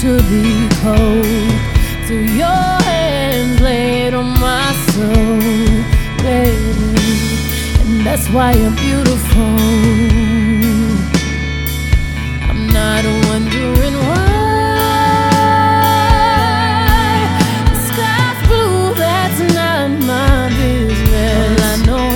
to be cold till your hands laid on my soul, baby. And that's why you're beautiful.